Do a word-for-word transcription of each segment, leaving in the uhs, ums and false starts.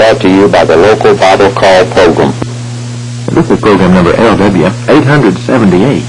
brought to you by the local Bible Call program. This is program number L W eight seventy-eight.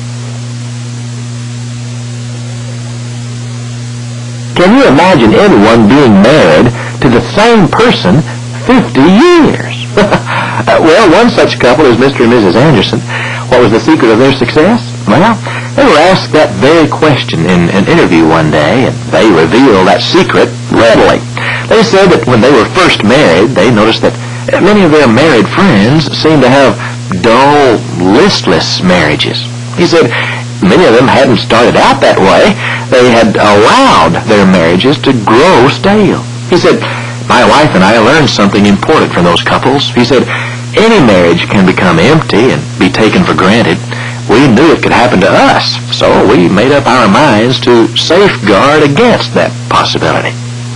Can you imagine anyone being married to the same person fifty years? Well, one such couple is Mister and Missus Anderson. What was the secret of their success? Well, they were asked that very question in an interview one day, and they revealed that secret readily. They said that when they were first married, they noticed that many of their married friends seemed to have dull, listless marriages. He said many of them hadn't started out that way. They had allowed their marriages to grow stale. He said, my wife and I learned something important from those couples. He said, any marriage can become empty and be taken for granted. We knew it could happen to us, so we made up our minds to safeguard against that possibility.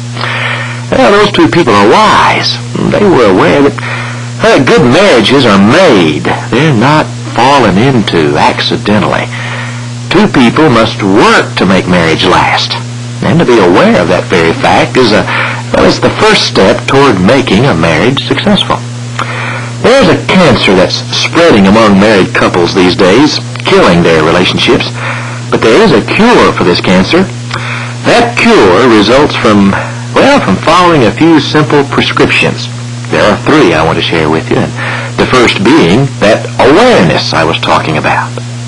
Well, those two people are wise. They were aware that uh, good marriages are made. They're not fallen into accidentally. Two people must work to make marriage last. And to be aware of that very fact is a, well, it's the first step toward making a marriage successful. There's a cancer that's spreading among married couples these days, killing their relationships. But there is a cure for this cancer. That cure results from, well, from following a few simple prescriptions. There are three I want to share with you. And the first being that awareness I was talking about.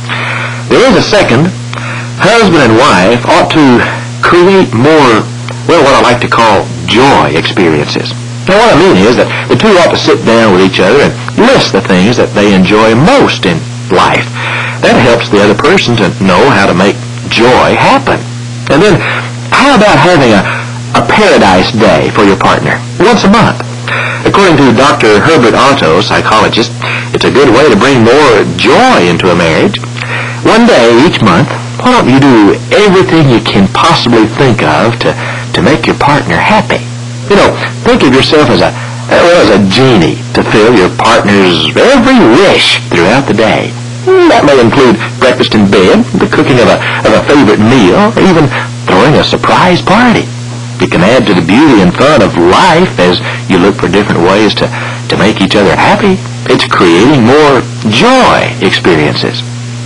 There is a second. Husband and wife ought to create more, well, what I like to call joy experiences. Now, what I mean is that the two ought to sit down with each other and list the things that they enjoy most in life. That helps the other person to know how to make joy happen. And then, how about having a, a paradise day for your partner once a month? According to Doctor Herbert Otto, psychologist, it's a good way to bring more joy into a marriage. One day each month, why don't you do everything you can possibly think of to, to make your partner happy? You know, think of yourself as a, well, as a genie to fill your partner's every wish throughout the day. That may include breakfast in bed, the cooking of a, of a favorite meal, or even throwing a surprise party. You can add to the beauty and fun of life as you look for different ways to, to make each other happy. It's creating more joy experiences.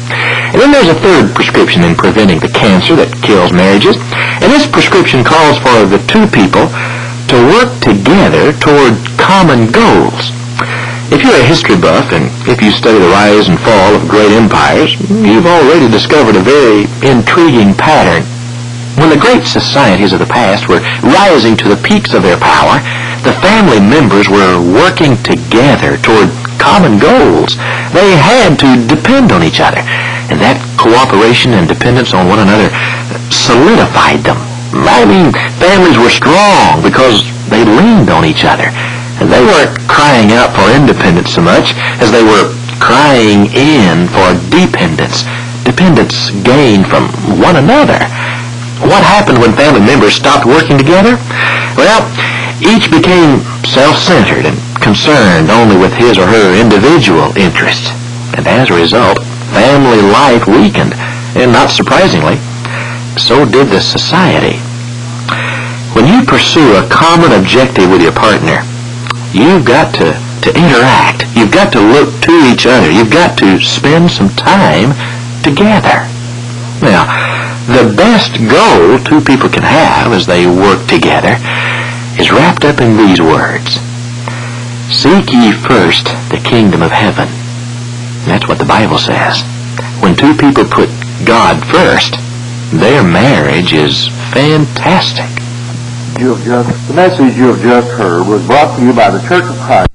And then there's a third prescription in preventing the cancer that kills marriages. And this prescription calls for the two people to work together toward common goals. If you're a history buff, and if you study the rise and fall of great empires, you've already discovered a very intriguing pattern. When the great societies of the past were rising to the peaks of their power, the family members were working together toward common goals. They had to depend on each other, and that cooperation and dependence on one another solidified them. I mean, families were strong because they leaned on each other. And they weren't crying out for independence so much as they were crying in for dependence. Dependence gained from one another. What happened when family members stopped working together? Well, each became self-centered and concerned only with his or her individual interests. And as a result, family life weakened. And not surprisingly, so did the society. When you pursue a common objective with your partner, you've got to, to interact. You've got to look to each other. You've got to spend some time together. Now, the best goal two people can have as they work together is wrapped up in these words. Seek ye first the kingdom of heaven. That's what the Bible says. When two people put God first, their marriage is fantastic. You have just, the message you have just heard was brought to you by the Church of Christ.